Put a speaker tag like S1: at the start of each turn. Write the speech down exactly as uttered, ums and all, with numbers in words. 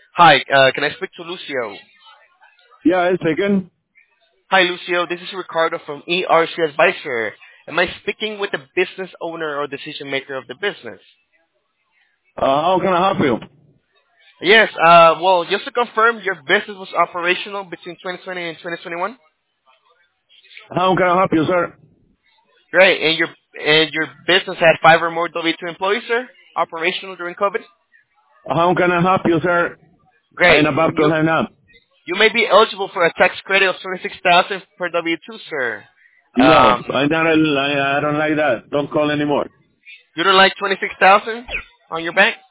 S1: Hi, uh, can I speak to Lucio?
S2: Yeah, it's taken.
S1: Hi, Lucio. This is Ricardo from E R C Advisor. Am I speaking with the business owner or decision maker of the business?
S2: Uh, how can I help you?
S1: Yes. Uh, well, just to confirm, your business was operational between twenty twenty and twenty twenty-one.
S2: How can I help you, sir?
S1: Great. And your and your business had five or more W two employees, sir, operational during COVID.
S2: How can I help you, sir? I'm
S1: Great.
S2: about to
S1: You
S2: hang up.
S1: you may be eligible for a tax credit of twenty-six thousand per W two, sir.
S2: No,
S1: Um,
S2: I don't, I, I don't like that. Don't call anymore.
S1: you don't like twenty-six thousand on your bank?